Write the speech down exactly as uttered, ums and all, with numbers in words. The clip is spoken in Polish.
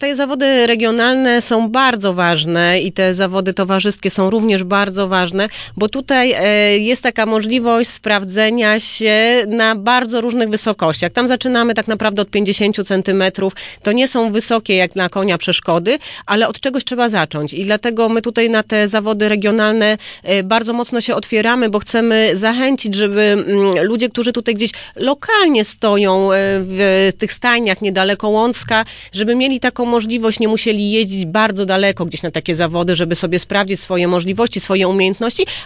Te zawody regionalne są bardzo ważne i te zawody towarzyskie są również bardzo ważne, bo tutaj jest taka możliwość sprawdzenia się na bardzo różnych wysokościach. Tam zaczynamy tak naprawdę od pięćdziesięciu centymetrów. To nie są wysokie jak na konia przeszkody, ale od czegoś trzeba zacząć i dlatego my tutaj na te zawody regionalne bardzo mocno się otwieramy, bo chcemy zachęcić, żeby ludzie, którzy tutaj gdzieś lokalnie stoją w tych stajniach niedaleko Łącka, żeby mieli taką możliwość, nie musieli jeździć bardzo daleko gdzieś na takie zawody, żeby sobie sprawdzić swoje możliwości, swoje umiejętności,